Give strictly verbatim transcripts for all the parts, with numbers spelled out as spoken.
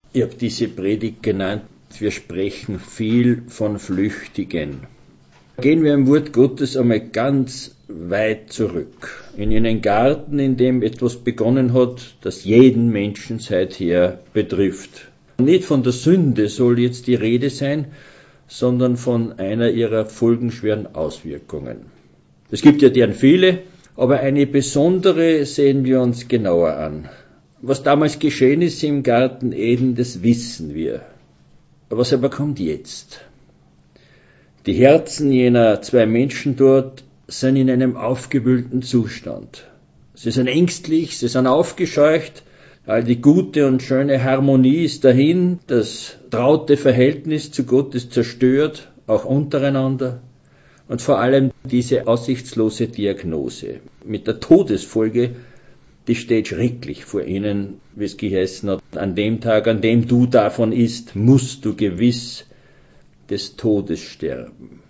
Ich habe diese Predigt genannt, wir sprechen viel von Flüchtigen. Gehen wir im Wort Gottes einmal ganz weit zurück, in einen Garten, in dem etwas begonnen hat, das jeden Menschen seither betrifft. Nicht von der Sünde soll jetzt die Rede sein, sondern von einer ihrer folgenschweren Auswirkungen. Es gibt ja deren viele, aber eine besondere sehen wir uns genauer an. Was damals geschehen ist im Garten Eden, das wissen wir. Was aber kommt jetzt? Die Herzen jener zwei Menschen dort sind in einem aufgewühlten Zustand. Sie sind ängstlich, sie sind aufgescheucht, all die gute und schöne Harmonie ist dahin, das traute Verhältnis zu Gott ist zerstört, auch untereinander. Und vor allem diese aussichtslose Diagnose mit der Todesfolge, die steht schrecklich vor ihnen, wie es geheißen hat. An dem Tag, an dem du davon isst, musst du gewiss des Todes sterben.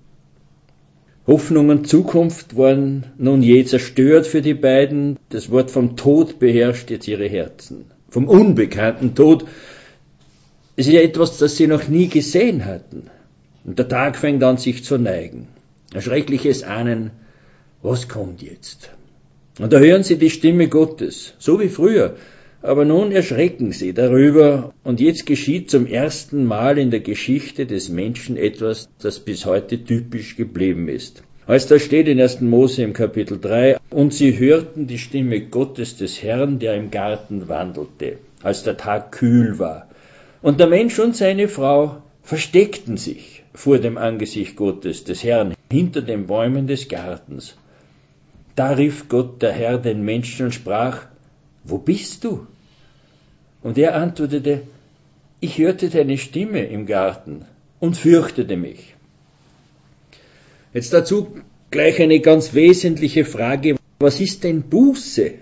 Hoffnung und Zukunft waren nun je zerstört für die beiden. Das Wort vom Tod beherrscht jetzt ihre Herzen. Vom unbekannten Tod. Es ist ja etwas, das sie noch nie gesehen hatten. Und der Tag fängt an, sich zu neigen. Ein schreckliches Ahnen, was kommt jetzt? Und da hören sie die Stimme Gottes, so wie früher. Aber nun erschrecken sie darüber, und jetzt geschieht zum ersten Mal in der Geschichte des Menschen etwas, das bis heute typisch geblieben ist. Als da steht in ersten Mose im Kapitel drei, und sie hörten die Stimme Gottes des Herrn, der im Garten wandelte, als der Tag kühl war. Und der Mensch und seine Frau versteckten sich vor dem Angesicht Gottes, des Herrn, hinter den Bäumen des Gartens. Da rief Gott, der Herr, den Menschen und sprach, wo bist du? Und er antwortete, ich hörte deine Stimme im Garten und fürchtete mich. Jetzt dazu gleich eine ganz wesentliche Frage, was ist denn Buße?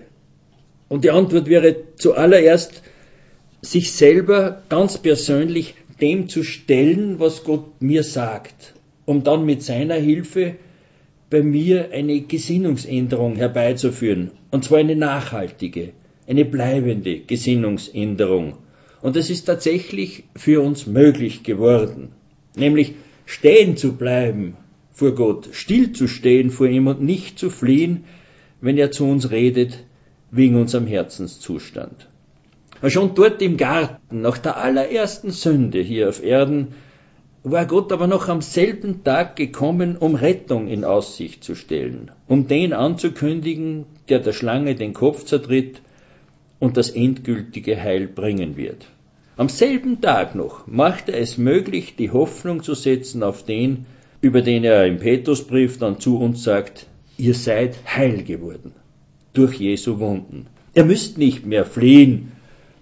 Und die Antwort wäre zuallererst, sich selber ganz persönlich dem zu stellen, was Gott mir sagt, um dann mit seiner Hilfe bei mir eine Gesinnungsänderung herbeizuführen, und zwar eine nachhaltige, eine bleibende Gesinnungsänderung. Und das ist tatsächlich für uns möglich geworden, nämlich stehen zu bleiben vor Gott, still zu stehen vor ihm und nicht zu fliehen, wenn er zu uns redet, wegen unserem Herzenszustand. Und schon dort im Garten, nach der allerersten Sünde hier auf Erden, war Gott aber noch am selben Tag gekommen, um Rettung in Aussicht zu stellen, um den anzukündigen, der der Schlange den Kopf zertritt und das endgültige Heil bringen wird. Am selben Tag noch macht er es möglich, die Hoffnung zu setzen auf den, über den er im Petrusbrief dann zu uns sagt, ihr seid heil geworden, durch Jesu Wunden. Ihr müsst nicht mehr fliehen,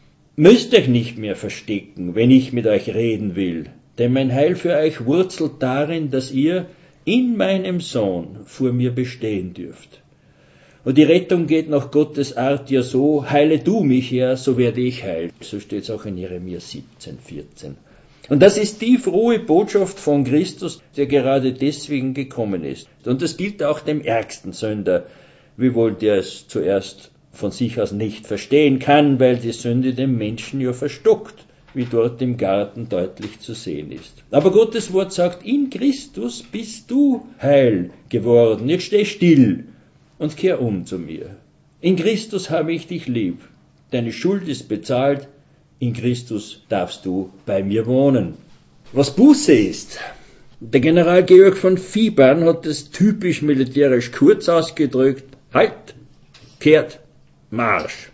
müsst euch nicht mehr verstecken, wenn ich mit euch reden will. Denn mein Heil für euch wurzelt darin, dass ihr in meinem Sohn vor mir bestehen dürft. Und die Rettung geht nach Gottes Art ja so, heile du mich, Herr, so werde ich heil. So steht es auch in Jeremia siebzehn, vierzehn. Und das ist die frohe Botschaft von Christus, der gerade deswegen gekommen ist. Und das gilt auch dem ärgsten Sünder, wiewohl der es zuerst von sich aus nicht verstehen kann, weil die Sünde dem Menschen ja verstockt, wie dort im Garten deutlich zu sehen ist. Aber Gottes Wort sagt, in Christus bist du heil geworden. Jetzt steh still und kehr um zu mir. In Christus habe ich dich lieb. Deine Schuld ist bezahlt. In Christus darfst du bei mir wohnen. Was Buße ist. Der General Georg von Viebern hat es typisch militärisch kurz ausgedrückt. Halt, kehrt, Marsch.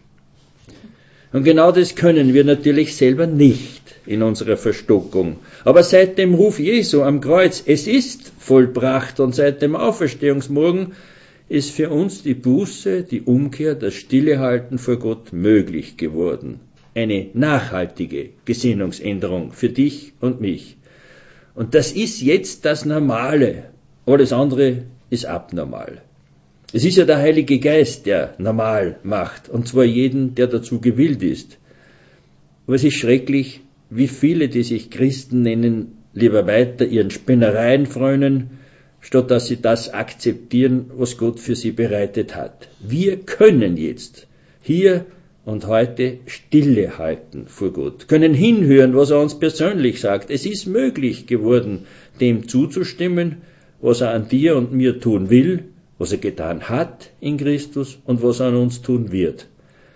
Und genau das können wir natürlich selber nicht in unserer Verstockung. Aber seit dem Ruf Jesu am Kreuz, es ist vollbracht, und seit dem Auferstehungsmorgen ist für uns die Buße, die Umkehr, das Stillehalten vor Gott möglich geworden. Eine nachhaltige Gesinnungsänderung für dich und mich. Und das ist jetzt das Normale. Alles andere ist abnormal. Es ist ja der Heilige Geist, der normal macht, und zwar jeden, der dazu gewillt ist. Aber es ist schrecklich, wie viele, die sich Christen nennen, lieber weiter ihren Spinnereien frönen, statt dass sie das akzeptieren, was Gott für sie bereitet hat. Wir können jetzt hier und heute Stille halten vor Gott, können hinhören, was er uns persönlich sagt. Es ist möglich geworden, dem zuzustimmen, was er an dir und mir tun will, was er getan hat in Christus und was er an uns tun wird.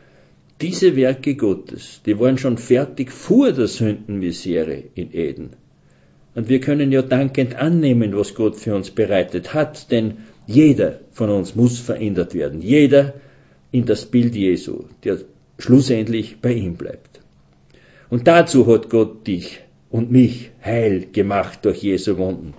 Diese Werke Gottes, die waren schon fertig vor der Sündenmisere in Eden. Und wir können ja dankend annehmen, was Gott für uns bereitet hat, denn jeder von uns muss verändert werden. Jeder in das Bild Jesu, der schlussendlich bei ihm bleibt. Und dazu hat Gott dich und mich heil gemacht durch Jesu Wunden.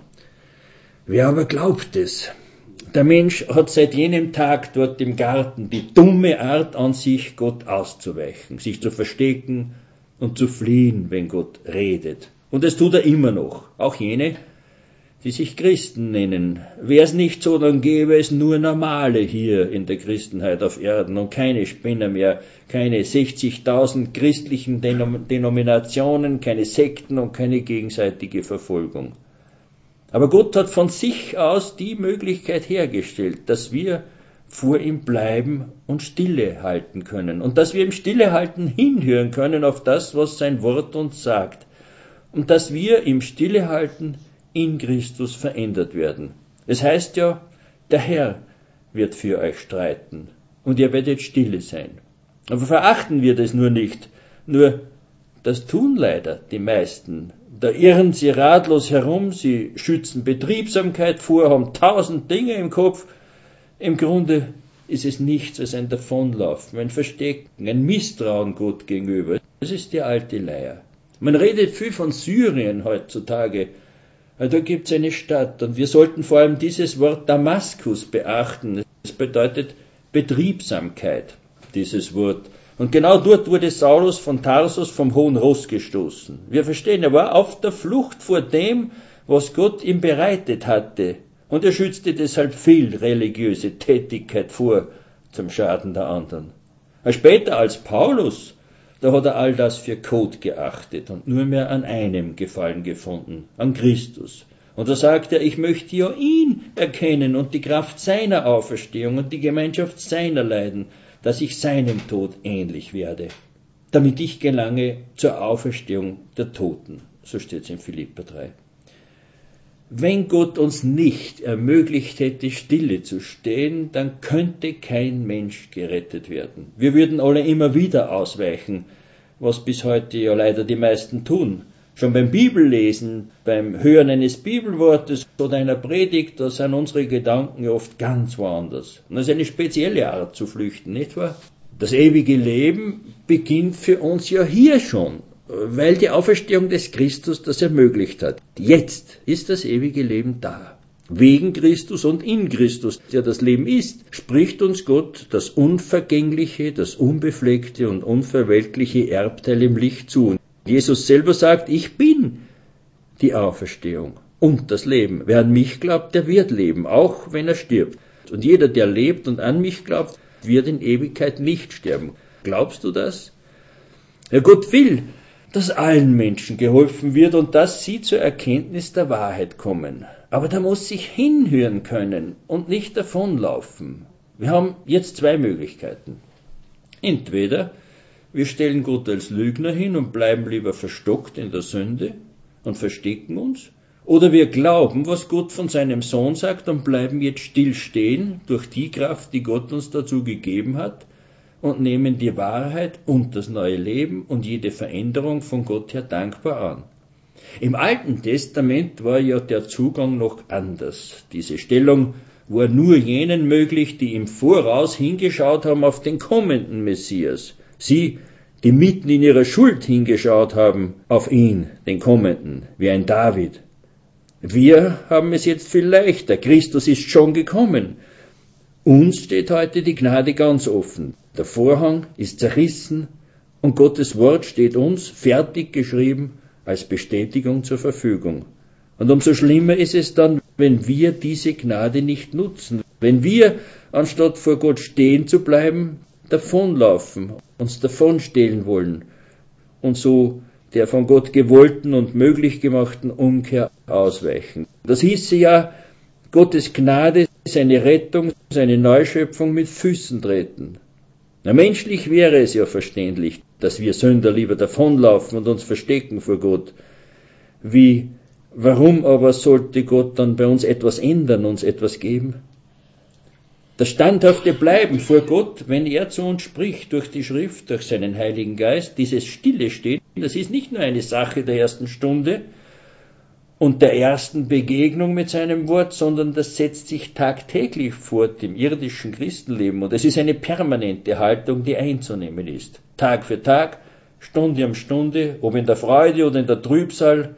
Wer aber glaubt es? Der Mensch hat seit jenem Tag dort im Garten die dumme Art an sich, Gott auszuweichen, sich zu verstecken und zu fliehen, wenn Gott redet. Und das tut er immer noch, auch jene, die sich Christen nennen. Wäre es nicht so, dann gäbe es nur Normale hier in der Christenheit auf Erden und keine Spinner mehr, keine sechzigtausend christlichen Denom- Denominationen, keine Sekten und keine gegenseitige Verfolgung. Aber Gott hat von sich aus die Möglichkeit hergestellt, dass wir vor ihm bleiben und Stille halten können und dass wir im Stillehalten hinhören können auf das, was sein Wort uns sagt und dass wir im Stillehalten in Christus verändert werden. Es heißt ja, der Herr wird für euch streiten und ihr werdet stille sein. Aber verachten wir das nur nicht, nur das tun leider die meisten. Da irren sie ratlos herum, sie schützen Betriebsamkeit vor, haben tausend Dinge im Kopf. Im Grunde ist es nichts als ein Davonlaufen, ein Verstecken, ein Misstrauen Gott gegenüber. Das ist die alte Leier. Man redet viel von Syrien heutzutage. Da gibt es eine Stadt und wir sollten vor allem dieses Wort Damaskus beachten. Es bedeutet Betriebsamkeit, dieses Wort. Und genau dort wurde Saulus von Tarsus vom hohen Ross gestoßen. Wir verstehen, er war auf der Flucht vor dem, was Gott ihm bereitet hatte. Und er schützte deshalb viel religiöse Tätigkeit vor, zum Schaden der anderen. Später als Paulus, da hat er all das für Kot geachtet und nur mehr an einem Gefallen gefunden, an Christus. Und da sagt er, ich möchte ja ihn erkennen und die Kraft seiner Auferstehung und die Gemeinschaft seiner Leiden, dass ich seinem Tod ähnlich werde, damit ich gelange zur Auferstehung der Toten. So steht es in Philipper drei. Wenn Gott uns nicht ermöglicht hätte, stille zu stehen, dann könnte kein Mensch gerettet werden. Wir würden alle immer wieder ausweichen, was bis heute ja leider die meisten tun. Schon beim Bibellesen, beim Hören eines Bibelwortes oder einer Predigt, da sind unsere Gedanken ja oft ganz woanders. Und das ist eine spezielle Art zu flüchten, nicht wahr? Das ewige Leben beginnt für uns ja hier schon, weil die Auferstehung des Christus das ermöglicht hat. Jetzt ist das ewige Leben da. Wegen Christus und in Christus, der das Leben ist, spricht uns Gott das unvergängliche, das unbefleckte und unverweltliche Erbteil im Licht zu. Jesus selber sagt, ich bin die Auferstehung und das Leben. Wer an mich glaubt, der wird leben, auch wenn er stirbt. Und jeder, der lebt und an mich glaubt, wird in Ewigkeit nicht sterben. Glaubst du das? Ja, Gott will, dass allen Menschen geholfen wird und dass sie zur Erkenntnis der Wahrheit kommen. Aber da muss sich hinhören können und nicht davonlaufen. Wir haben jetzt zwei Möglichkeiten. Entweder wir stellen Gott als Lügner hin und bleiben lieber verstockt in der Sünde und verstecken uns. Oder wir glauben, was Gott von seinem Sohn sagt und bleiben jetzt still stehen durch die Kraft, die Gott uns dazu gegeben hat und nehmen die Wahrheit und das neue Leben und jede Veränderung von Gott her dankbar an. Im Alten Testament war ja der Zugang noch anders. Diese Stellung war nur jenen möglich, die im Voraus hingeschaut haben auf den kommenden Messias. Sie, die mitten in ihrer Schuld hingeschaut haben auf ihn, den Kommenden, wie ein David. Wir haben es jetzt viel leichter. Christus ist schon gekommen. Uns steht heute die Gnade ganz offen. Der Vorhang ist zerrissen und Gottes Wort steht uns fertig geschrieben als Bestätigung zur Verfügung. Und umso schlimmer ist es dann, wenn wir diese Gnade nicht nutzen. Wenn wir, anstatt vor Gott stehen zu bleiben, davonlaufen, uns davonstehlen wollen und so der von Gott gewollten und möglich gemachten Umkehr ausweichen. Das hieße ja, Gottes Gnade, seine Rettung, seine Neuschöpfung mit Füßen treten. Na, menschlich wäre es ja verständlich, dass wir Sünder lieber davonlaufen und uns verstecken vor Gott. Wie, warum aber sollte Gott dann bei uns etwas ändern, uns etwas geben? Das standhafte Bleiben vor Gott, wenn er zu uns spricht, durch die Schrift, durch seinen Heiligen Geist, dieses Stillestehen, das ist nicht nur eine Sache der ersten Stunde und der ersten Begegnung mit seinem Wort, sondern das setzt sich tagtäglich fort im irdischen Christenleben. Und es ist eine permanente Haltung, die einzunehmen ist. Tag für Tag, Stunde um Stunde, ob in der Freude oder in der Trübsal,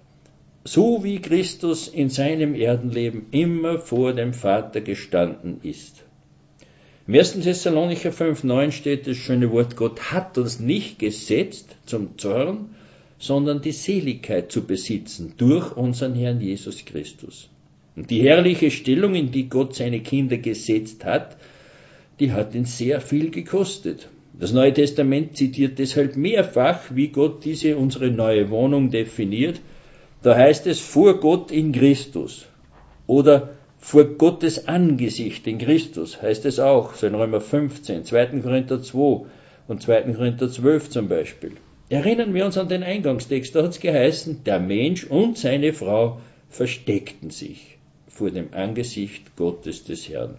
so wie Christus in seinem Erdenleben immer vor dem Vater gestanden ist. Im ersten Thessalonicher fünf neun steht das schöne Wort, Gott hat uns nicht gesetzt zum Zorn, sondern die Seligkeit zu besitzen durch unseren Herrn Jesus Christus. Und die herrliche Stellung, in die Gott seine Kinder gesetzt hat, die hat ihn sehr viel gekostet. Das Neue Testament zitiert deshalb mehrfach, wie Gott diese unsere neue Wohnung definiert. Da heißt es, vor Gott in Christus oder vor Gottes Angesicht in Christus, heißt es auch, so in Römer fünfzehn, zweiter Korinther zwei und zweiter Korinther zwölf zum Beispiel. Erinnern wir uns an den Eingangstext, da hat es geheißen, der Mensch und seine Frau versteckten sich vor dem Angesicht Gottes des Herrn.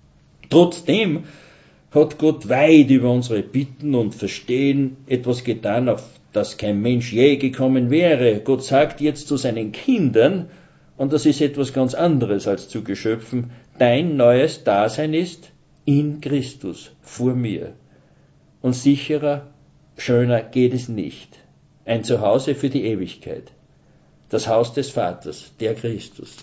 Trotzdem hat Gott weit über unsere Bitten und Verstehen etwas getan, auf das kein Mensch je gekommen wäre. Gott sagt jetzt zu seinen Kindern, und das ist etwas ganz anderes als zu Geschöpfen, dein neues Dasein ist in Christus, vor mir. Und sicherer, schöner geht es nicht. Ein Zuhause für die Ewigkeit. Das Haus des Vaters, der Christus.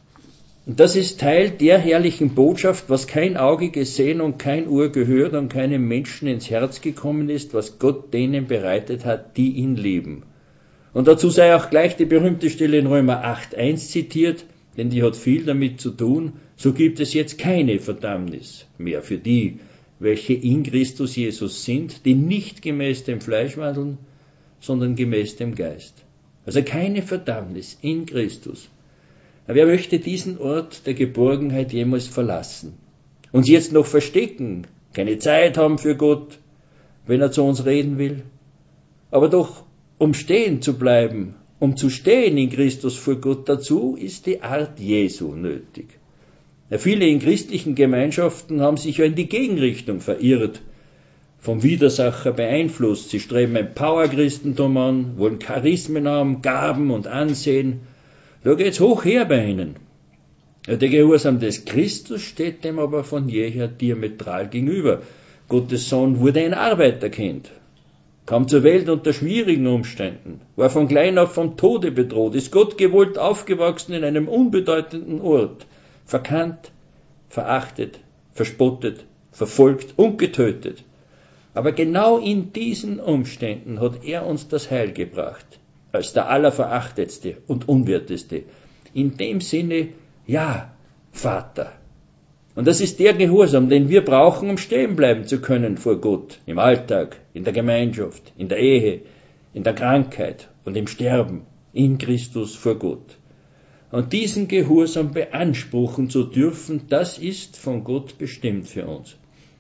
Und das ist Teil der herrlichen Botschaft, was kein Auge gesehen und kein Ohr gehört und keinem Menschen ins Herz gekommen ist, was Gott denen bereitet hat, die ihn lieben. Und dazu sei auch gleich die berühmte Stelle in Römer acht eins zitiert, denn die hat viel damit zu tun, so gibt es jetzt keine Verdammnis mehr für die, welche in Christus Jesus sind, die nicht gemäß dem Fleisch wandeln, sondern gemäß dem Geist. Also keine Verdammnis in Christus. Aber wer möchte diesen Ort der Geborgenheit jemals verlassen? Uns jetzt noch verstecken, keine Zeit haben für Gott, wenn er zu uns reden will? Aber doch, um stehen zu bleiben, um zu stehen in Christus vor Gott, dazu ist die Art Jesu nötig. Ja, viele in christlichen Gemeinschaften haben sich ja in die Gegenrichtung verirrt, vom Widersacher beeinflusst. Sie streben ein Power-Christentum an, wollen Charismen haben, Gaben und Ansehen. Da geht's hoch her bei ihnen. Ja, der Gehorsam des Christus steht dem aber von jeher diametral gegenüber. Gottes Sohn wurde ein Arbeiterkind, kam zur Welt unter schwierigen Umständen, war von klein auf vom Tode bedroht, ist Gott gewollt aufgewachsen in einem unbedeutenden Ort, verkannt, verachtet, verspottet, verfolgt und getötet. Aber genau in diesen Umständen hat er uns das Heil gebracht, als der Allerverachtetste und Unwerteste. In dem Sinne, ja, Vater. Und das ist der Gehorsam, den wir brauchen, um stehen bleiben zu können vor Gott, im Alltag, in der Gemeinschaft, in der Ehe, in der Krankheit und im Sterben, in Christus vor Gott. Und diesen Gehorsam beanspruchen zu dürfen, das ist von Gott bestimmt für uns.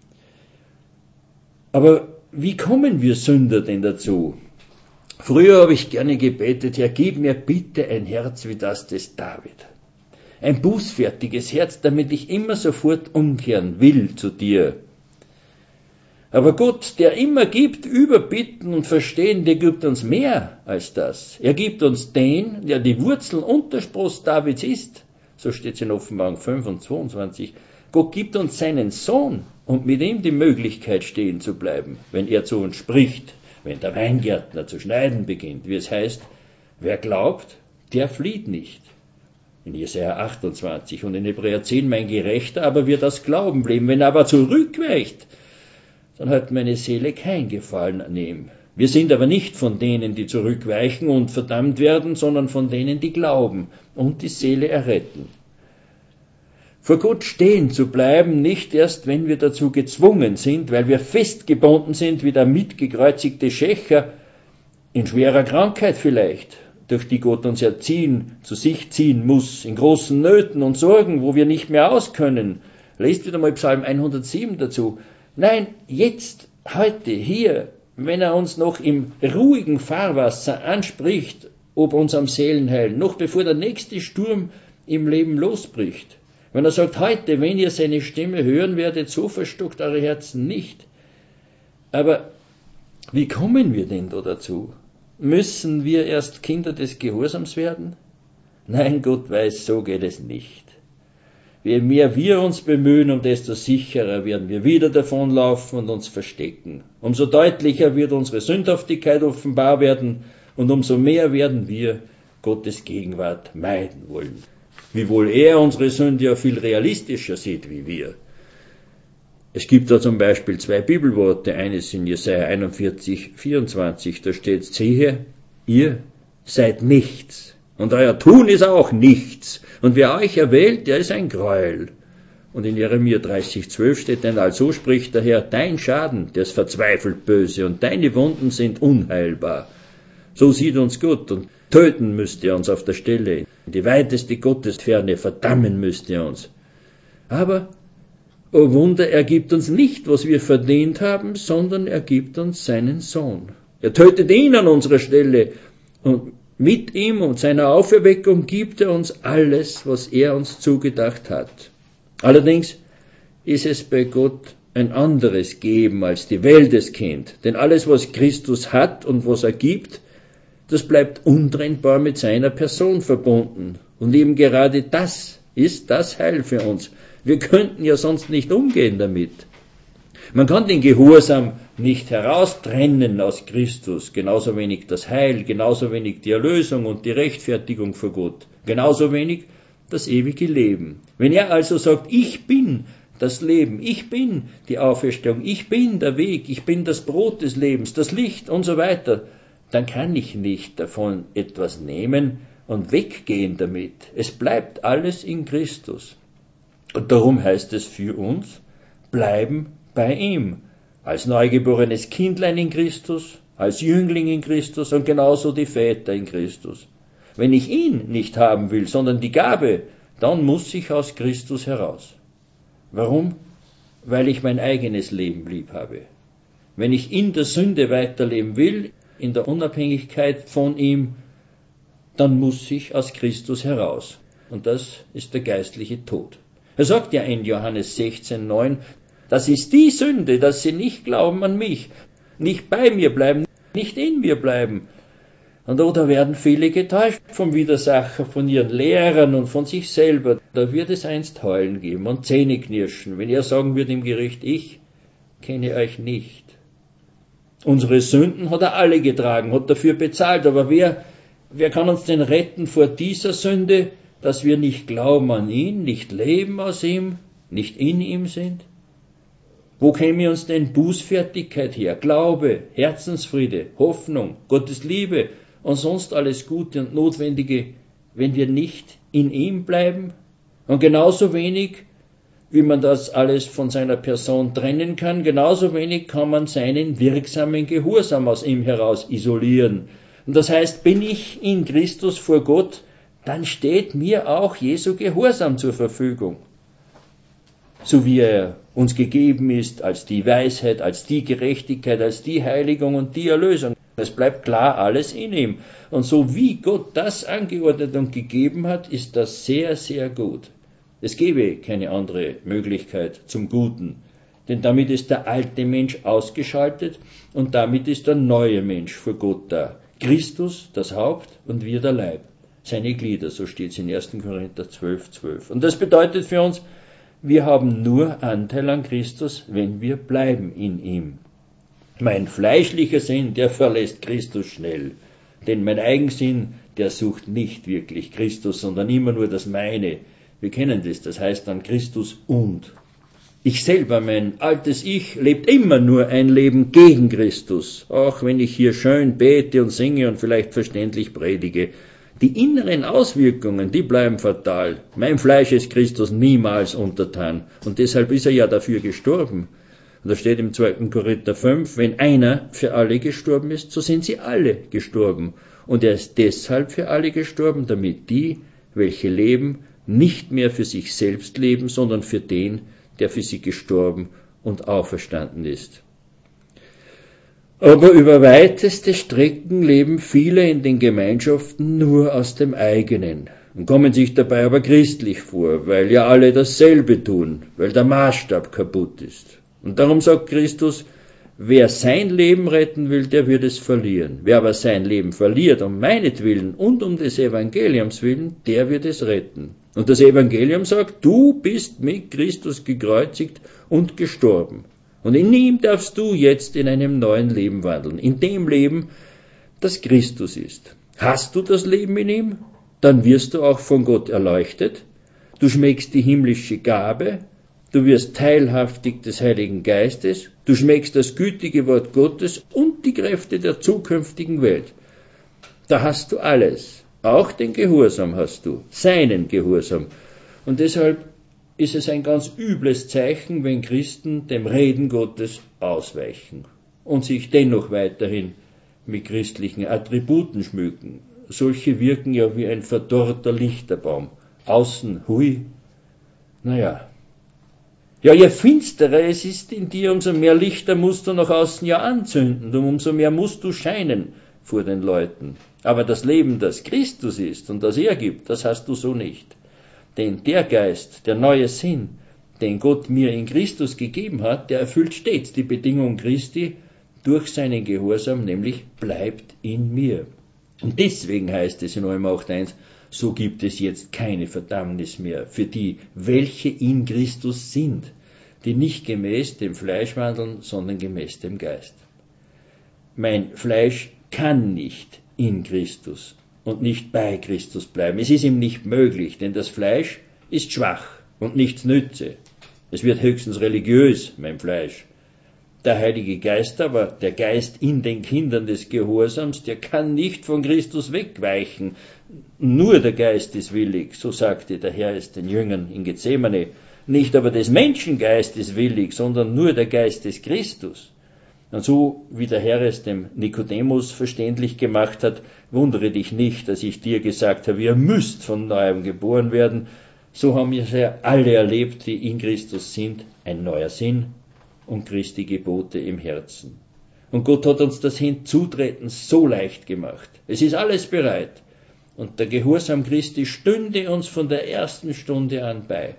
Aber wie kommen wir Sünder denn dazu? Früher habe ich gerne gebetet, Herr, gib mir bitte ein Herz wie das des David. Ein bußfertiges Herz, damit ich immer sofort umkehren will zu dir. Aber Gott, der immer gibt, überbitten und verstehen, der gibt uns mehr als das. Er gibt uns den, der die Wurzel und der Spross Davids ist. So steht es in Offenbarung fünf und zweiundzwanzig. Gott gibt uns seinen Sohn und mit ihm die Möglichkeit stehen zu bleiben, wenn er zu uns spricht, wenn der Weingärtner zu schneiden beginnt, wie es heißt, wer glaubt, der flieht nicht. In Jesaja achtundzwanzig und in Hebräer zehn, mein Gerechter aber wird aus Glauben bleiben. Wenn er aber zurückweicht, dann hat meine Seele kein Gefallen an ihm. Wir sind aber nicht von denen, die zurückweichen und verdammt werden, sondern von denen, die glauben und die Seele erretten. Vor Gott stehen zu bleiben, nicht erst, wenn wir dazu gezwungen sind, weil wir festgebunden sind wie der mitgekreuzigte Schächer, in schwerer Krankheit vielleicht, durch die Gott uns erziehen, zu sich ziehen muss, in großen Nöten und Sorgen, wo wir nicht mehr auskönnen. Lest wieder mal Psalm hundertsieben dazu. Nein, jetzt, heute, hier, wenn er uns noch im ruhigen Fahrwasser anspricht, ob unserem Seelenheil, noch bevor der nächste Sturm im Leben losbricht. Wenn er sagt, heute, wenn ihr seine Stimme hören werdet, so verstockt eure Herzen nicht. Aber wie kommen wir denn da dazu? Müssen wir erst Kinder des Gehorsams werden? Nein, Gott weiß, so geht es nicht. Je mehr wir uns bemühen, um desto sicherer werden wir wieder davonlaufen und uns verstecken. Umso deutlicher wird unsere Sündhaftigkeit offenbar werden und umso mehr werden wir Gottes Gegenwart meiden wollen. Wiewohl er unsere Sünde ja viel realistischer sieht wie wir. Es gibt da zum Beispiel zwei Bibelworte, eines in Jesaja einundvierzig, vierundzwanzig, da steht, siehe, ihr seid nichts, und euer Tun ist auch nichts, und wer euch erwählt, der ist ein Gräuel. Und in Jeremia dreißig, zwölf steht, denn also spricht der Herr, dein Schaden, der ist verzweifelt böse, und deine Wunden sind unheilbar. So sieht uns Gott, und töten müsste er uns auf der Stelle, in die weiteste Gottesferne verdammen müsste er uns. Aber O Wunder, er gibt uns nicht, was wir verdient haben, sondern er gibt uns seinen Sohn. Er tötet ihn an unserer Stelle und mit ihm und seiner Auferweckung gibt er uns alles, was er uns zugedacht hat. Allerdings ist es bei Gott ein anderes Geben, als die Welt es kennt. Denn alles, was Christus hat und was er gibt, das bleibt untrennbar mit seiner Person verbunden. Und eben gerade das ist das Heil für uns. Wir könnten ja sonst nicht umgehen damit. Man kann den Gehorsam nicht heraustrennen aus Christus, genauso wenig das Heil, genauso wenig die Erlösung und die Rechtfertigung vor Gott, genauso wenig das ewige Leben. Wenn er also sagt, ich bin das Leben, ich bin die Auferstehung, ich bin der Weg, ich bin das Brot des Lebens, das Licht und so weiter, dann kann ich nicht davon etwas nehmen und weggehen damit. Es bleibt alles in Christus. Und darum heißt es für uns, bleiben bei ihm, als neugeborenes Kindlein in Christus, als Jüngling in Christus und genauso die Väter in Christus. Wenn ich ihn nicht haben will, sondern die Gabe, dann muss ich aus Christus heraus. Warum? Weil ich mein eigenes Leben lieb habe. Wenn ich in der Sünde weiterleben will, in der Unabhängigkeit von ihm, dann muss ich aus Christus heraus. Und das ist der geistliche Tod. Er sagt ja in Johannes sechzehn, neun, das ist die Sünde, dass sie nicht glauben an mich, nicht bei mir bleiben, nicht in mir bleiben. Und oder werden viele getäuscht vom Widersacher, von ihren Lehrern und von sich selber. Da wird es einst Heulen geben und Zähneknirschen, wenn er sagen wird im Gericht, ich kenne euch nicht. Unsere Sünden hat er alle getragen, hat dafür bezahlt, aber wer, wer kann uns denn retten vor dieser Sünde, dass wir nicht glauben an ihn, nicht leben aus ihm, nicht in ihm sind? Wo käme uns denn Bußfertigkeit her, Glaube, Herzensfriede, Hoffnung, Gottes Liebe und sonst alles Gute und Notwendige, wenn wir nicht in ihm bleiben? Und genauso wenig, wie man das alles von seiner Person trennen kann, genauso wenig kann man seinen wirksamen Gehorsam aus ihm heraus isolieren. Und das heißt, bin ich in Christus vor Gott, dann steht mir auch Jesu Gehorsam zur Verfügung. So wie er uns gegeben ist als die Weisheit, als die Gerechtigkeit, als die Heiligung und die Erlösung. Es bleibt klar alles in ihm. Und so wie Gott das angeordnet und gegeben hat, ist das sehr, sehr gut. Es gäbe keine andere Möglichkeit zum Guten. Denn damit ist der alte Mensch ausgeschaltet und damit ist der neue Mensch vor Gott da. Christus, das Haupt, und wir der Leib. Seine Glieder, so steht es in erster Korinther zwölf, zwölf. Und das bedeutet für uns, wir haben nur Anteil an Christus, wenn wir bleiben in ihm. Mein fleischlicher Sinn, der verlässt Christus schnell. Denn mein Eigensinn, der sucht nicht wirklich Christus, sondern immer nur das Meine. Wir kennen das, das heißt dann Christus und. Ich selber, mein altes Ich, lebt immer nur ein Leben gegen Christus, auch wenn ich hier schön bete und singe und vielleicht verständlich predige. Die inneren Auswirkungen, die bleiben fatal. Mein Fleisch ist Christus niemals untertan. Und deshalb ist er ja dafür gestorben. Und da steht im zweiter Korinther fünf, wenn einer für alle gestorben ist, so sind sie alle gestorben. Und er ist deshalb für alle gestorben, damit die, welche leben, nicht mehr für sich selbst leben, sondern für den, der für sie gestorben und auferstanden ist. Aber über weiteste Strecken leben viele in den Gemeinschaften nur aus dem eigenen und kommen sich dabei aber christlich vor, weil ja alle dasselbe tun, weil der Maßstab kaputt ist. Und darum sagt Christus, wer sein Leben retten will, der wird es verlieren. Wer aber sein Leben verliert, um meinetwillen und um des Evangeliums willen, der wird es retten. Und das Evangelium sagt, du bist mit Christus gekreuzigt und gestorben. Und in ihm darfst du jetzt in einem neuen Leben wandeln, in dem Leben, das Christus ist. Hast du das Leben in ihm? Dann wirst du auch von Gott erleuchtet. Du schmeckst die himmlische Gabe. Du wirst teilhaftig des Heiligen Geistes. Du schmeckst das gütige Wort Gottes und die Kräfte der zukünftigen Welt. Da hast du alles. Auch den Gehorsam hast du, seinen Gehorsam. Und deshalb ist es ein ganz übles Zeichen, wenn Christen dem Reden Gottes ausweichen und sich dennoch weiterhin mit christlichen Attributen schmücken. Solche wirken ja wie ein verdorrter Lichterbaum. Außen, hui, naja. Ja, je finsterer es ist in dir, umso mehr Lichter musst du nach außen ja anzünden, und umso mehr musst du scheinen vor den Leuten. Aber das Leben, das Christus ist und das er gibt, das hast du so nicht. Denn der Geist, der neue Sinn, den Gott mir in Christus gegeben hat, der erfüllt stets die Bedingung Christi durch seinen Gehorsam, nämlich bleibt in mir. Und deswegen heißt es in Römer acht eins, so gibt es jetzt keine Verdammnis mehr für die, welche in Christus sind, die nicht gemäß dem Fleisch wandeln, sondern gemäß dem Geist. Mein Fleisch kann nicht in Christus und nicht bei Christus bleiben. Es ist ihm nicht möglich, denn das Fleisch ist schwach und nichts nütze. Es wird höchstens religiös, mein Fleisch. Der Heilige Geist aber, der Geist in den Kindern des Gehorsams, der kann nicht von Christus wegweichen. Nur der Geist ist willig, so sagte der Herr es den Jüngern in Gethsemane. Nicht aber des Menschengeist ist willig, sondern nur der Geist des Christus. Und so, wie der Herr es dem Nikodemus verständlich gemacht hat, wundere dich nicht, dass ich dir gesagt habe, ihr müsst von Neuem geboren werden. So haben wir es ja alle erlebt, die in Christus sind, ein neuer Sinn und Christi Gebote im Herzen. Und Gott hat uns das Hinzutreten so leicht gemacht. Es ist alles bereit. Und der Gehorsam Christi stünde uns von der ersten Stunde an bei.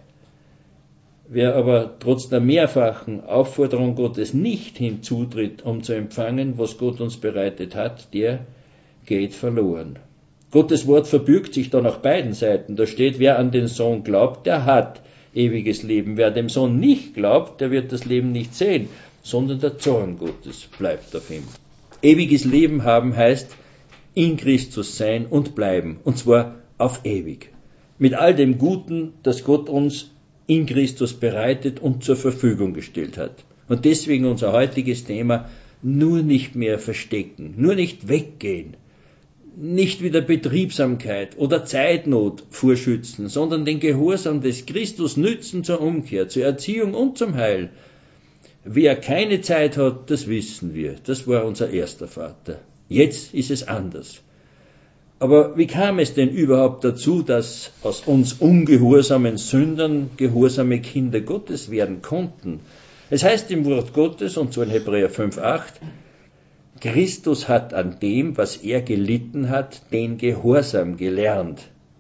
Wer aber trotz der mehrfachen Aufforderung Gottes nicht hinzutritt, um zu empfangen, was Gott uns bereitet hat, der geht verloren. Gottes Wort verbürgt sich da nach beiden Seiten. Da steht, wer an den Sohn glaubt, der hat ewiges Leben. Wer dem Sohn nicht glaubt, der wird das Leben nicht sehen, sondern der Zorn Gottes bleibt auf ihm. Ewiges Leben haben heißt, in Christus sein und bleiben, und zwar auf ewig. Mit all dem Guten, das Gott uns in Christus bereitet und zur Verfügung gestellt hat. Und deswegen unser heutiges Thema, nur nicht mehr verstecken, nur nicht weggehen, nicht wieder Betriebsamkeit oder Zeitnot vorschützen, sondern den Gehorsam des Christus nützen zur Umkehr, zur Erziehung und zum Heil. Wer keine Zeit hat, das wissen wir, das war unser erster Vater. Jetzt ist es anders. Aber wie kam es denn überhaupt dazu, dass aus uns ungehorsamen Sündern gehorsame Kinder Gottes werden konnten? Es heißt im Wort Gottes, und so in Hebräer fünf acht, Christus hat an dem, was er gelitten hat, den Gehorsam gelernt.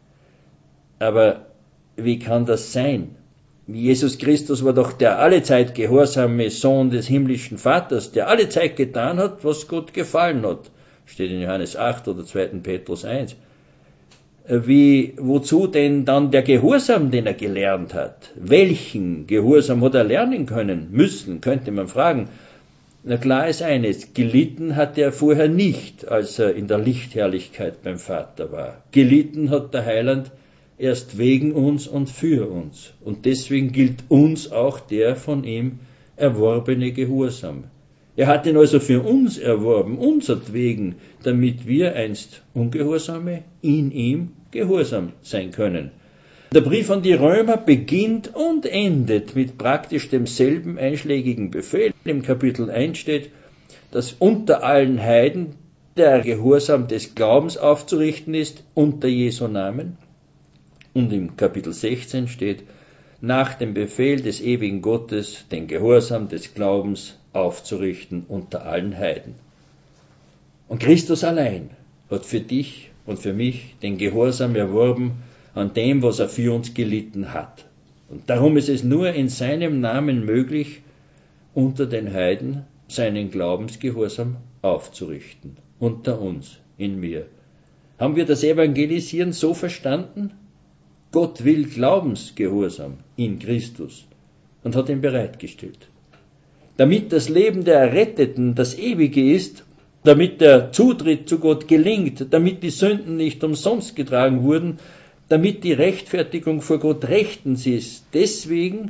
Aber wie kann das sein? Jesus Christus war doch der allezeit gehorsame Sohn des himmlischen Vaters, der allezeit getan hat, was Gott gefallen hat. Steht in Johannes acht oder zweiten Petrus eins. Wie, wozu denn dann der Gehorsam, den er gelernt hat? Welchen Gehorsam hat er lernen können? Müssen, könnte man fragen. Na klar ist eines, gelitten hat er vorher nicht, als er in der Lichtherrlichkeit beim Vater war. Gelitten hat der Heiland erst wegen uns und für uns. Und deswegen gilt uns auch der von ihm erworbene Gehorsam. Er hat ihn also für uns erworben, unsertwegen, damit wir einst Ungehorsame in ihm gehorsam sein können. Der Brief an die Römer beginnt und endet mit praktisch demselben einschlägigen Befehl. Im Kapitel eins steht, dass unter allen Heiden der Gehorsam des Glaubens aufzurichten ist, unter Jesu Namen. Und im Kapitel sechzehn steht, nach dem Befehl des ewigen Gottes den Gehorsam des Glaubens aufzurichten unter allen Heiden. Und Christus allein hat für dich und für mich den Gehorsam erworben an dem, was er für uns gelitten hat. Und darum ist es nur in seinem Namen möglich, unter den Heiden seinen Glaubensgehorsam aufzurichten. Unter uns, in mir. Haben wir das Evangelisieren so verstanden? Gott will Glaubensgehorsam in Christus und hat ihn bereitgestellt. Damit das Leben der Erretteten das Ewige ist, damit der Zutritt zu Gott gelingt, damit die Sünden nicht umsonst getragen wurden, damit die Rechtfertigung vor Gott rechtens ist. Deswegen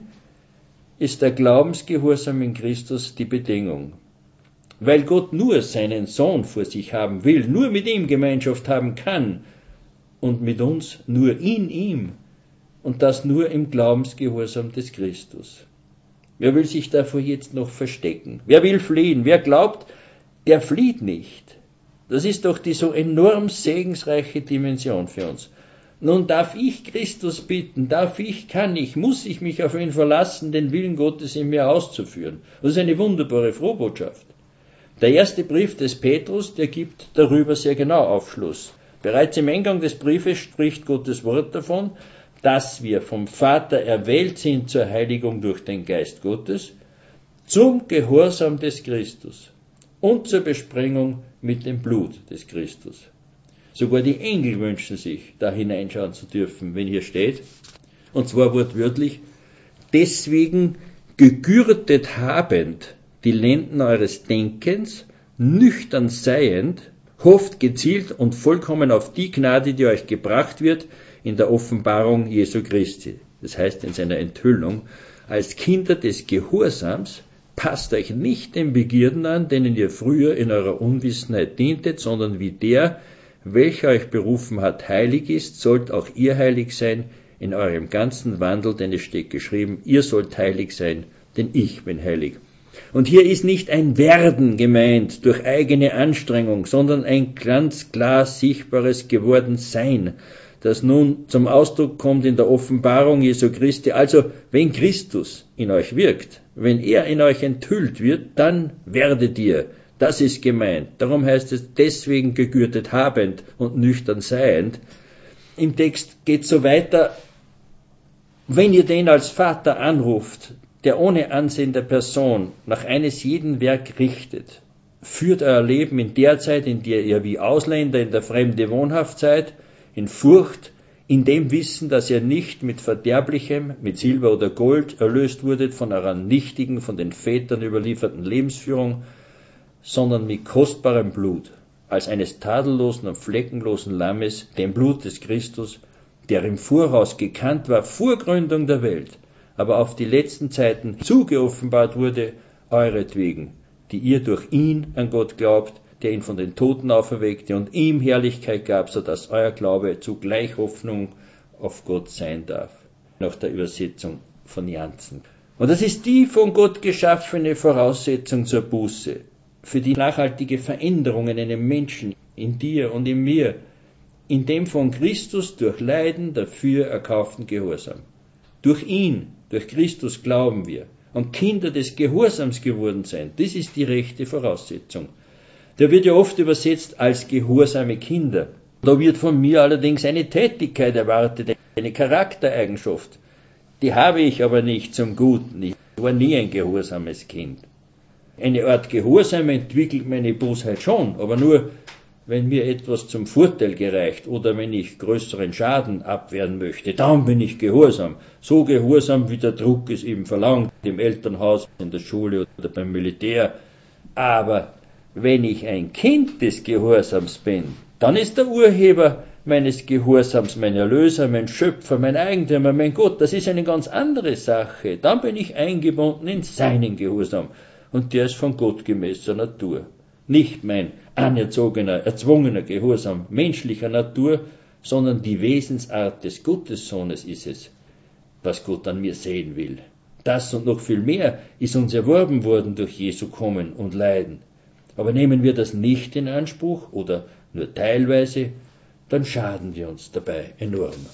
ist der Glaubensgehorsam in Christus die Bedingung. Weil Gott nur seinen Sohn vor sich haben will, nur mit ihm Gemeinschaft haben kann und mit uns nur in ihm und das nur im Glaubensgehorsam des Christus. Wer will sich davor jetzt noch verstecken? Wer will fliehen? Wer glaubt, der flieht nicht. Das ist doch die so enorm segensreiche Dimension für uns. Nun darf ich Christus bitten, darf ich, kann ich, muss ich mich auf ihn verlassen, den Willen Gottes in mir auszuführen. Das ist eine wunderbare Frohbotschaft. Der erste Brief des Petrus, der gibt darüber sehr genau Aufschluss. Bereits im Eingang des Briefes spricht Gottes Wort davon, dass wir vom Vater erwählt sind zur Heiligung durch den Geist Gottes, zum Gehorsam des Christus und zur Besprengung mit dem Blut des Christus. Sogar die Engel wünschen sich, da hineinschauen zu dürfen, wenn hier steht, und zwar wortwörtlich, deswegen gegürtet habend die Lenden eures Denkens, nüchtern seiend, hofft gezielt und vollkommen auf die Gnade, die euch gebracht wird in der Offenbarung Jesu Christi. Das heißt in seiner Enthüllung, als Kinder des Gehorsams, passt euch nicht den Begierden an, denen ihr früher in eurer Unwissenheit dientet, sondern wie der, welcher euch berufen hat, heilig ist, sollt auch ihr heilig sein in eurem ganzen Wandel, denn es steht geschrieben, ihr sollt heilig sein, denn ich bin heilig. Und hier ist nicht ein Werden gemeint durch eigene Anstrengung, sondern ein ganz klar sichtbares Gewordensein, das nun zum Ausdruck kommt in der Offenbarung Jesu Christi. Also, wenn Christus in euch wirkt, wenn er in euch enthüllt wird, dann werdet ihr. Das ist gemeint. Darum heißt es, deswegen gegürtet habend und nüchtern seiend. Im Text geht es so weiter, wenn ihr den als Vater anruft, der ohne Ansehen der Person nach eines jeden Werk richtet, führt euer Leben in der Zeit, in der ihr wie Ausländer in der Fremde wohnhaft seid, in Furcht, in dem Wissen, dass ihr nicht mit Verderblichem, mit Silber oder Gold erlöst wurdet von eurer nichtigen, von den Vätern überlieferten Lebensführung, sondern mit kostbarem Blut, als eines tadellosen und fleckenlosen Lammes, dem Blut des Christus, der im Voraus gekannt war vor Gründung der Welt, aber auf die letzten Zeiten zugeoffenbart wurde, euretwegen, die ihr durch ihn an Gott glaubt, der ihn von den Toten auferweckte und ihm Herrlichkeit gab, so dass euer Glaube zugleich Hoffnung auf Gott sein darf. Nach der Übersetzung von Jansen. Und das ist die von Gott geschaffene Voraussetzung zur Buße, für die nachhaltige Veränderung in einem Menschen, in dir und in mir, in dem von Christus durch Leiden dafür erkauften Gehorsam. Durch ihn, durch Christus glauben wir und Kinder des Gehorsams geworden sein. Das ist die rechte Voraussetzung. Der wird ja oft übersetzt als gehorsame Kinder. Da wird von mir allerdings eine Tätigkeit erwartet, eine Charaktereigenschaft. Die habe ich aber nicht zum Guten. Ich war nie ein gehorsames Kind. Eine Art Gehorsam entwickelt meine Bosheit schon, aber nur, wenn mir etwas zum Vorteil gereicht oder wenn ich größeren Schaden abwehren möchte, dann bin ich gehorsam. So gehorsam, wie der Druck es eben verlangt, im Elternhaus, in der Schule oder beim Militär. Aber wenn ich ein Kind des Gehorsams bin, dann ist der Urheber meines Gehorsams mein Erlöser, mein Schöpfer, mein Eigentümer, mein Gott. Das ist eine ganz andere Sache. Dann bin ich eingebunden in seinen Gehorsam. Und der ist von Gott gemäßer Natur. Nicht mein anerzogener, erzwungener Gehorsam menschlicher Natur, sondern die Wesensart des Gottessohnes ist es, was Gott an mir sehen will. Das und noch viel mehr ist uns erworben worden durch Jesu Kommen und Leiden. Aber nehmen wir das nicht in Anspruch oder nur teilweise, dann schaden wir uns dabei enorm.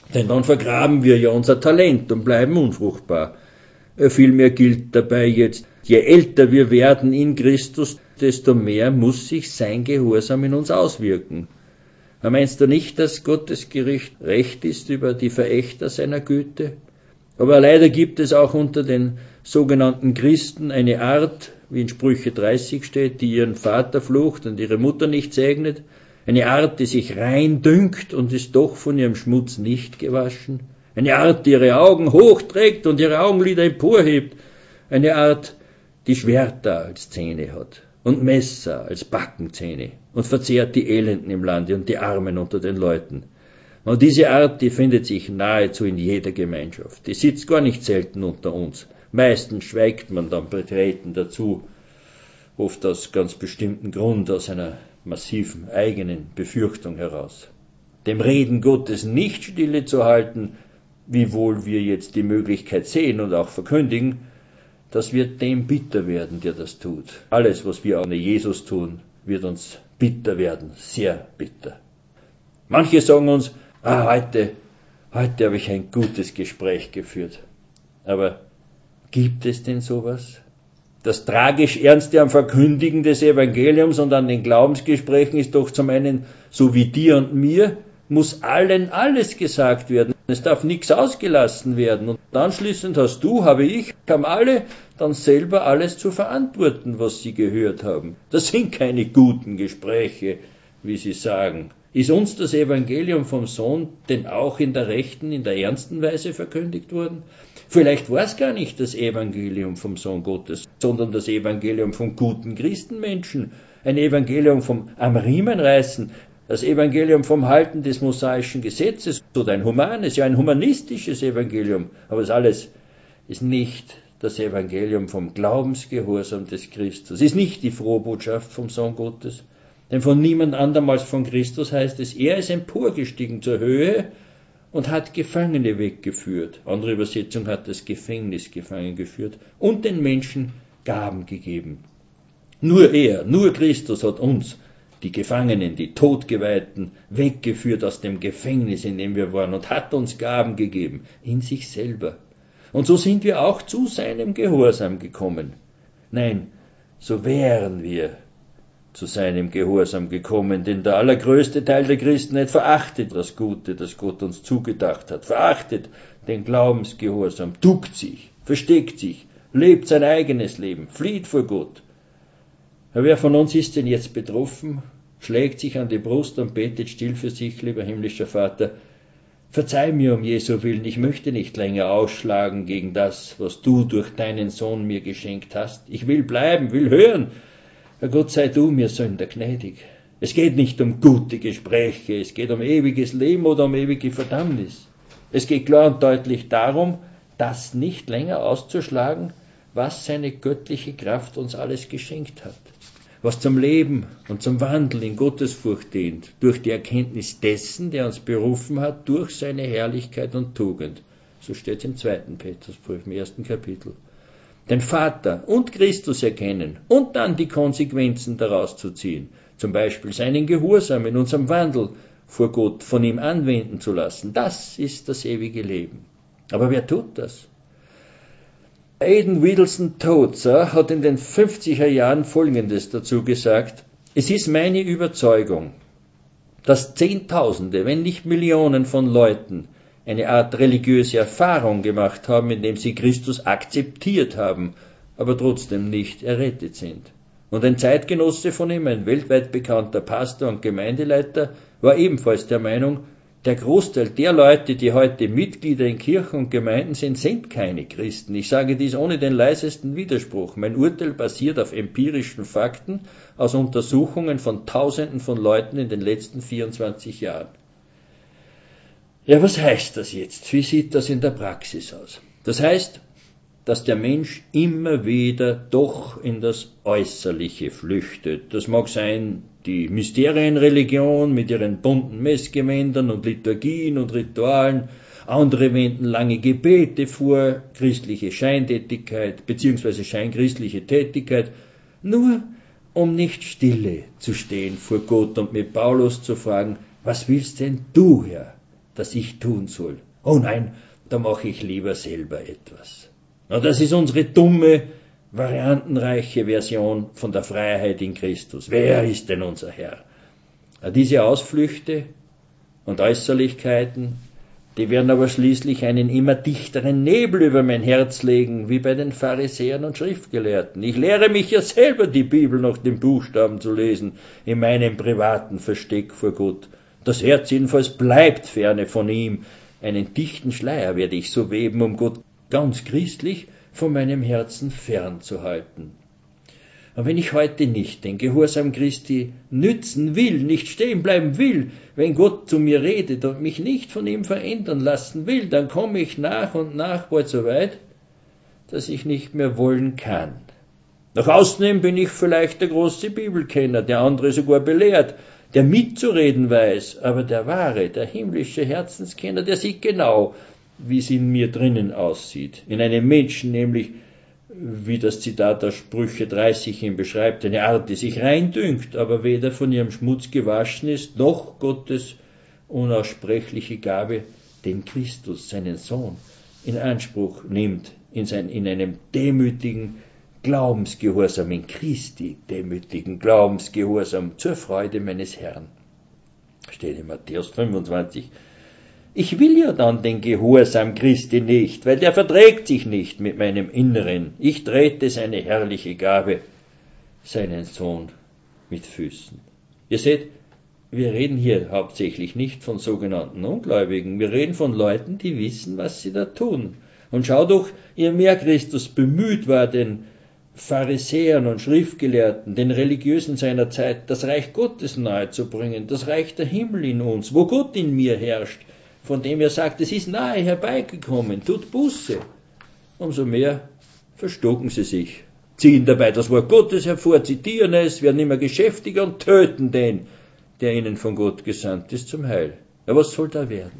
Denn dann vergraben wir ja unser Talent und bleiben unfruchtbar. Vielmehr gilt dabei jetzt, je älter wir werden in Christus, desto mehr muss sich sein Gehorsam in uns auswirken. Meinst du nicht, dass Gottes Gericht recht ist über die Verächter seiner Güte? Aber leider gibt es auch unter den sogenannten Christen eine Art, wie in Sprüche dreißig steht, die ihren Vater flucht und ihre Mutter nicht segnet, eine Art, die sich rein dünkt und ist doch von ihrem Schmutz nicht gewaschen, eine Art, die ihre Augen hochträgt und ihre Augenlider emporhebt, eine Art, die Schwerter als Zähne hat und Messer als Backenzähne und verzehrt die Elenden im Lande und die Armen unter den Leuten. Und diese Art, die findet sich nahezu in jeder Gemeinschaft. Die sitzt gar nicht selten unter uns. Meistens schweigt man dann betreten dazu, oft aus ganz bestimmten Grund, aus einer massiven eigenen Befürchtung heraus. Dem Reden Gottes nicht Stille zu halten, wiewohl wir jetzt die Möglichkeit sehen und auch verkündigen, das wird dem bitter werden, der das tut. Alles, was wir ohne Jesus tun, wird uns bitter werden, sehr bitter. Manche sagen uns, ah, heute, heute habe ich ein gutes Gespräch geführt. Aber gibt es denn sowas? Das tragisch Ernste am Verkündigen des Evangeliums und an den Glaubensgesprächen ist doch zum einen, so wie dir und mir, muss allen alles gesagt werden. Es darf nichts ausgelassen werden. Und anschließend hast du, habe ich, haben alle dann selber alles zu verantworten, was sie gehört haben. Das sind keine guten Gespräche, wie sie sagen. Ist uns das Evangelium vom Sohn denn auch in der rechten, in der ernsten Weise verkündigt worden? Vielleicht war es gar nicht das Evangelium vom Sohn Gottes, sondern das Evangelium vom guten Christenmenschen, ein Evangelium vom am Riemen reißen, das Evangelium vom Halten des mosaischen Gesetzes oder ein humanes, ja ein humanistisches Evangelium. Aber das alles ist nicht das Evangelium vom Glaubensgehorsam des Christus, ist nicht die Frohbotschaft vom Sohn Gottes. Denn von niemand anderem als von Christus heißt es, er ist emporgestiegen zur Höhe und hat Gefangene weggeführt. Andere Übersetzung hat das Gefängnis gefangen geführt und den Menschen Gaben gegeben. Nur er, nur Christus hat uns, die Gefangenen, die Todgeweihten, weggeführt aus dem Gefängnis, in dem wir waren und hat uns Gaben gegeben, in sich selber. Und so sind wir auch zu seinem Gehorsam gekommen. Nein, so wären wir zu seinem Gehorsam gekommen, denn der allergrößte Teil der Christenheit verachtet das Gute, das Gott uns zugedacht hat, verachtet den Glaubensgehorsam, duckt sich, versteckt sich, lebt sein eigenes Leben, flieht vor Gott. Aber wer von uns ist denn jetzt betroffen, schlägt sich an die Brust und betet still für sich, lieber himmlischer Vater, verzeih mir um Jesu Willen, ich möchte nicht länger ausschlagen gegen das, was du durch deinen Sohn mir geschenkt hast. Ich will bleiben, will hören. Herr Gott, sei du mir Sünder gnädig. Es geht nicht um gute Gespräche, es geht um ewiges Leben oder um ewige Verdammnis. Es geht klar und deutlich darum, das nicht länger auszuschlagen, was seine göttliche Kraft uns alles geschenkt hat. Was zum Leben und zum Wandel in Gottesfurcht dient, durch die Erkenntnis dessen, der uns berufen hat, durch seine Herrlichkeit und Tugend. So steht es im zweiten Petrusbrief, im ersten Kapitel. Den Vater und Christus erkennen und dann die Konsequenzen daraus zu ziehen, zum Beispiel seinen Gehorsam in unserem Wandel vor Gott von ihm anwenden zu lassen, das ist das ewige Leben. Aber wer tut das? Aidan Whittleson Tozer hat in den fünfziger Jahren Folgendes dazu gesagt: Es ist meine Überzeugung, dass Zehntausende, wenn nicht Millionen von Leuten eine Art religiöse Erfahrung gemacht haben, indem sie Christus akzeptiert haben, aber trotzdem nicht errettet sind. Und ein Zeitgenosse von ihm, ein weltweit bekannter Pastor und Gemeindeleiter, war ebenfalls der Meinung, der Großteil der Leute, die heute Mitglieder in Kirchen und Gemeinden sind, sind keine Christen. Ich sage dies ohne den leisesten Widerspruch. Mein Urteil basiert auf empirischen Fakten aus Untersuchungen von Tausenden von Leuten in den letzten vierundzwanzig Jahren. Ja, was heißt das jetzt? Wie sieht das in der Praxis aus? Das heißt, dass der Mensch immer wieder doch in das Äußerliche flüchtet. Das mag sein, die Mysterienreligion mit ihren bunten Messgewändern und Liturgien und Ritualen. Andere wenden lange Gebete vor, christliche Scheintätigkeit bzw. scheinchristliche Tätigkeit, nur um nicht stille zu stehen vor Gott und mit Paulus zu fragen, was willst denn du, Herr, dass ich tun soll? Oh nein, da mache ich lieber selber etwas. Na, das ist unsere dumme, variantenreiche Version von der Freiheit in Christus. Wer ist denn unser Herr? Na, diese Ausflüchte und Äußerlichkeiten, die werden aber schließlich einen immer dichteren Nebel über mein Herz legen, wie bei den Pharisäern und Schriftgelehrten. Ich lehre mich ja selber, die Bibel nach den Buchstaben zu lesen, in meinem privaten Versteck vor Gott. Das Herz jedenfalls bleibt ferne von ihm. Einen dichten Schleier werde ich so weben, um Gott ganz christlich von meinem Herzen fernzuhalten. Und wenn ich heute nicht den Gehorsam Christi nützen will, nicht stehen bleiben will, wenn Gott zu mir redet und mich nicht von ihm verändern lassen will, dann komme ich nach und nach bald so weit, dass ich nicht mehr wollen kann. Nach außen hin bin ich vielleicht der große Bibelkenner, der andere sogar belehrt, der mitzureden weiß, aber der wahre, der himmlische Herzenskenner, der sieht genau, wie es in mir drinnen aussieht. In einem Menschen nämlich, wie das Zitat aus Sprüche dreißig ihn beschreibt, eine Art, die sich rein dünkt, aber weder von ihrem Schmutz gewaschen ist, noch Gottes unaussprechliche Gabe, den Christus, seinen Sohn, in Anspruch nimmt, in, sein, in einem demütigen Glaubensgehorsam, in Christi demütigen Glaubensgehorsam zur Freude meines Herrn. Steht in Matthäus fünfundzwanzig. Ich will ja dann den Gehorsam Christi nicht, weil der verträgt sich nicht mit meinem Inneren. Ich trete seine herrliche Gabe, seinen Sohn, mit Füßen. Ihr seht, wir reden hier hauptsächlich nicht von sogenannten Ungläubigen. Wir reden von Leuten, die wissen, was sie da tun. Und schau doch, je mehr Christus bemüht war, den Pharisäern und Schriftgelehrten, den Religiösen seiner Zeit, das Reich Gottes nahezubringen, das Reich der Himmel in uns, wo Gott in mir herrscht, von dem er sagt, es ist nahe herbeigekommen, tut Buße. Umso mehr verstocken sie sich, ziehen dabei das Wort Gottes hervor, zitieren es, werden immer geschäftiger und töten den, der ihnen von Gott gesandt ist, zum Heil. Ja, was soll da werden?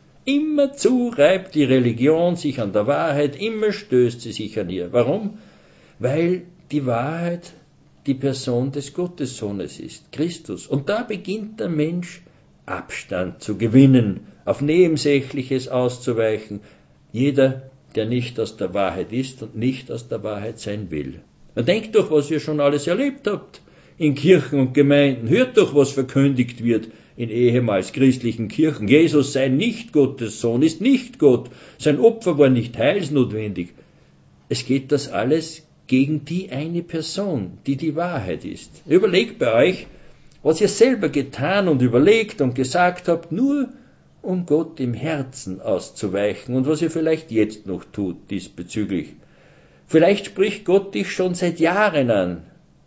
Immerzu reibt die Religion sich an der Wahrheit, immer stößt sie sich an ihr. Warum? Weil die Wahrheit die Person des Gottessohnes ist, Christus. Und da beginnt der Mensch Abstand zu gewinnen, auf Nebensächliches auszuweichen. Jeder, der nicht aus der Wahrheit ist und nicht aus der Wahrheit sein will. Und denkt doch, was ihr schon alles erlebt habt in Kirchen und Gemeinden. Hört doch, was verkündigt wird in ehemals christlichen Kirchen. Jesus sei nicht Gottes Sohn, ist nicht Gott. Sein Opfer war nicht heilsnotwendig. Es geht das alles gegen die eine Person, die die Wahrheit ist. Überlegt bei euch, was ihr selber getan und überlegt und gesagt habt, nur um Gott im Herzen auszuweichen und was ihr vielleicht jetzt noch tut diesbezüglich. Vielleicht spricht Gott dich schon seit Jahren an.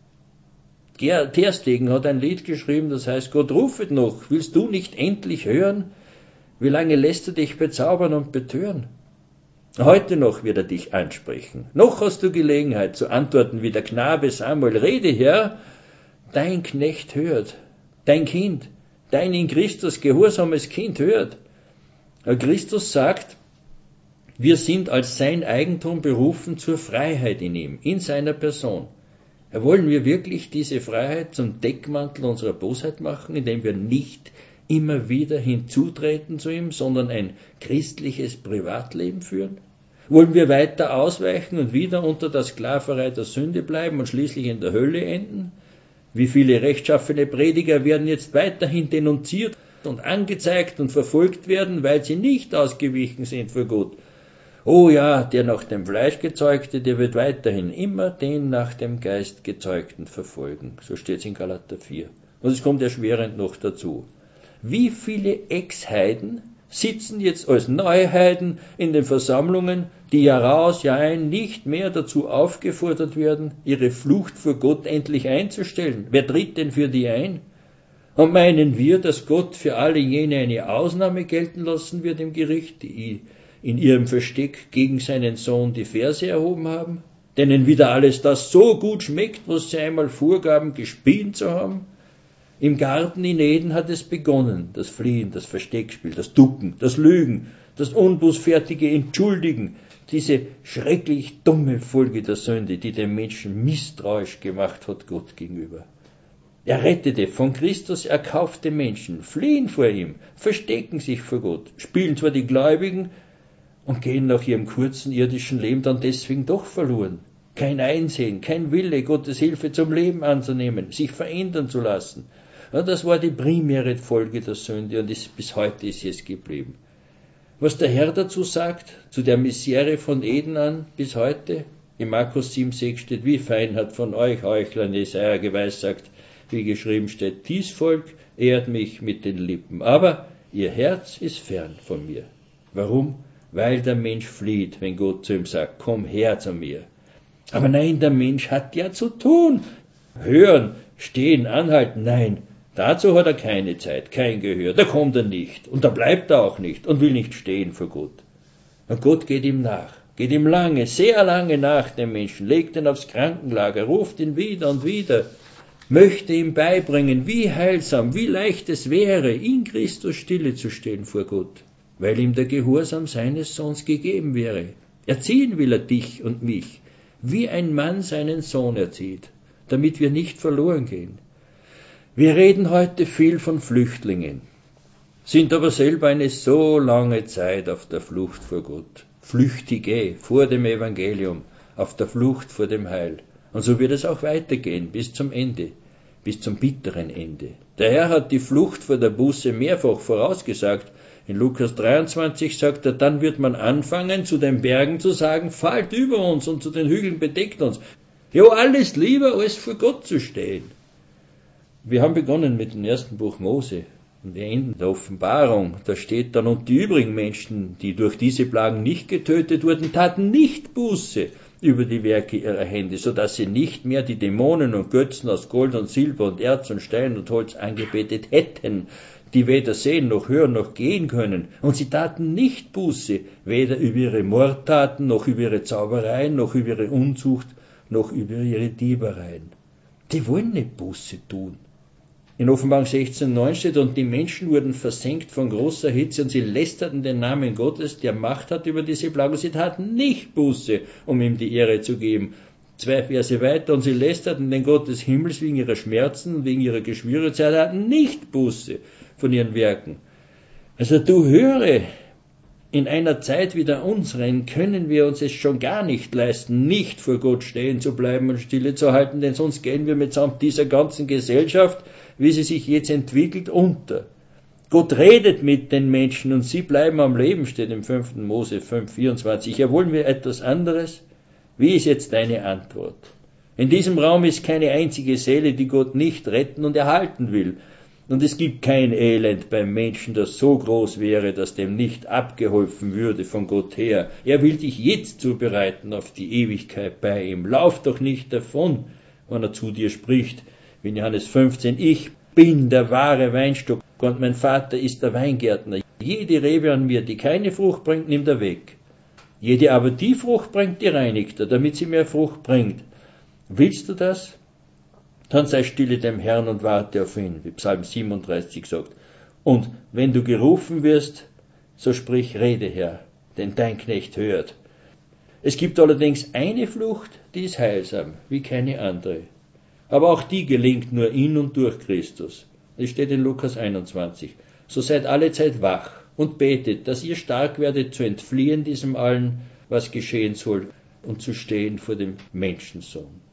Ter Stegen hat ein Lied geschrieben, das heißt, Gott rufet noch, willst du nicht endlich hören? Wie lange lässt du dich bezaubern und betören? Heute noch wird er dich ansprechen. Noch hast du Gelegenheit zu antworten wie der Knabe Samuel, rede Herr, dein Knecht hört, dein Kind, dein in Christus gehorsames Kind hört. Christus sagt, wir sind als sein Eigentum berufen zur Freiheit in ihm, in seiner Person. Wollen wir wirklich diese Freiheit zum Deckmantel unserer Bosheit machen, indem wir nicht immer wieder hinzutreten zu ihm, sondern ein christliches Privatleben führen? Wollen wir weiter ausweichen und wieder unter der Sklaverei der Sünde bleiben und schließlich in der Hölle enden? Wie viele rechtschaffene Prediger werden jetzt weiterhin denunziert und angezeigt und verfolgt werden, weil sie nicht ausgewichen sind vor Gott? Oh ja, der nach dem Fleisch Gezeugte, der wird weiterhin immer den nach dem Geist Gezeugten verfolgen. So steht es in Galater vier. Und es kommt erschwerend noch dazu. Wie viele Ex-Heiden sitzen jetzt als Neuheiden in den Versammlungen, die Jahr aus, Jahr ein nicht mehr dazu aufgefordert werden, ihre Flucht vor Gott endlich einzustellen? Wer tritt denn für die ein? Und meinen wir, dass Gott für alle jene eine Ausnahme gelten lassen wird im Gericht, die in ihrem Versteck gegen seinen Sohn die Verse erhoben haben, denen wieder alles das so gut schmeckt, was sie einmal vorgaben, gespielt zu haben? Im Garten in Eden hat es begonnen, das Fliehen, das Versteckspiel, das Ducken, das Lügen, das unbußfertige Entschuldigen, diese schrecklich dumme Folge der Sünde, die den Menschen misstrauisch gemacht hat Gott gegenüber. Errettete, von Christus erkaufte Menschen fliehen vor ihm, verstecken sich vor Gott, spielen zwar die Gläubigen und gehen nach ihrem kurzen irdischen Leben dann deswegen doch verloren. Kein Einsehen, kein Wille, Gottes Hilfe zum Leben anzunehmen, sich verändern zu lassen. Ja, das war die primäre Folge der Sünde und ist, bis heute ist es geblieben. Was der Herr dazu sagt, zu der Misere von Eden an bis heute, in Markus sieben sechs steht, wie fein hat von euch Heuchlern Jesaja geweissagt, wie geschrieben steht, dies Volk ehrt mich mit den Lippen, aber ihr Herz ist fern von mir. Warum? Weil der Mensch flieht, wenn Gott zu ihm sagt, komm her zu mir. Aber nein, der Mensch hat ja zu tun. Hören, stehen, anhalten, nein, dazu hat er keine Zeit, kein Gehör, da kommt er nicht und da bleibt er auch nicht und will nicht stehen vor Gott. Und Gott geht ihm nach, geht ihm lange, sehr lange nach dem Menschen, legt ihn aufs Krankenlager, ruft ihn wieder und wieder, möchte ihm beibringen, wie heilsam, wie leicht es wäre, in Christus stille zu stehen vor Gott, weil ihm der Gehorsam seines Sohns gegeben wäre. Erziehen will er dich und mich, wie ein Mann seinen Sohn erzieht, damit wir nicht verloren gehen. Wir reden heute viel von Flüchtlingen, sind aber selber eine so lange Zeit auf der Flucht vor Gott, Flüchtige vor dem Evangelium, auf der Flucht vor dem Heil. Und so wird es auch weitergehen, bis zum Ende, bis zum bitteren Ende. Der Herr hat die Flucht vor der Buße mehrfach vorausgesagt. In Lukas dreiundzwanzig sagt er, dann wird man anfangen, zu den Bergen zu sagen, fallt über uns und zu den Hügeln bedeckt uns. Ja, alles lieber, als vor Gott zu stehen. Wir haben begonnen mit dem ersten Buch Mose und wir enden der Offenbarung. Da steht dann, und die übrigen Menschen, die durch diese Plagen nicht getötet wurden, taten nicht Buße über die Werke ihrer Hände, so dass sie nicht mehr die Dämonen und Götzen aus Gold und Silber und Erz und Stein und Holz angebetet hätten, die weder sehen noch hören noch gehen können. Und sie taten nicht Buße, weder über ihre Mordtaten, noch über ihre Zaubereien, noch über ihre Unzucht, noch über ihre Diebereien. Die wollen nicht Buße tun. In Offenbarung sechzehn neun steht, und die Menschen wurden versenkt von großer Hitze und sie lästerten den Namen Gottes, der Macht hat über diese Plagen. Sie taten nicht Buße, um ihm die Ehre zu geben. Zwei Verse weiter, und sie lästerten den Gott des Himmels wegen ihrer Schmerzen, wegen ihrer Geschwüre. Sie taten nicht Buße von ihren Werken. Also du höre, in einer Zeit wie der unseren können wir uns es schon gar nicht leisten, nicht vor Gott stehen zu bleiben und Stille zu halten, denn sonst gehen wir mitsamt dieser ganzen Gesellschaft, wie sie sich jetzt entwickelt, unter. Gott redet mit den Menschen und sie bleiben am Leben, steht im fünften Mose fünf vierundzwanzig. Ja, wollen wir etwas anderes? Wie ist jetzt deine Antwort? In diesem Raum ist keine einzige Seele, die Gott nicht retten und erhalten will. Und es gibt kein Elend beim Menschen, das so groß wäre, dass dem nicht abgeholfen würde von Gott her. Er will dich jetzt zubereiten auf die Ewigkeit bei ihm. Lauf doch nicht davon, wenn er zu dir spricht. In Johannes fünfzehn, ich bin der wahre Weinstock und mein Vater ist der Weingärtner. Jede Rebe an mir, die keine Frucht bringt, nimmt er weg. Jede aber die Frucht bringt, die reinigt er, damit sie mehr Frucht bringt. Willst du das? Dann sei stille dem Herrn und warte auf ihn, wie Psalm siebenunddreißig sagt. Und wenn du gerufen wirst, so sprich, rede Herr, denn dein Knecht hört. Es gibt allerdings eine Flucht, die ist heilsam, wie keine andere. Aber auch die gelingt nur in und durch Christus. Das steht in Lukas einundzwanzig. So seid alle Zeit wach und betet, dass ihr stark werdet zu entfliehen diesem allen, was geschehen soll, und zu stehen vor dem Menschensohn.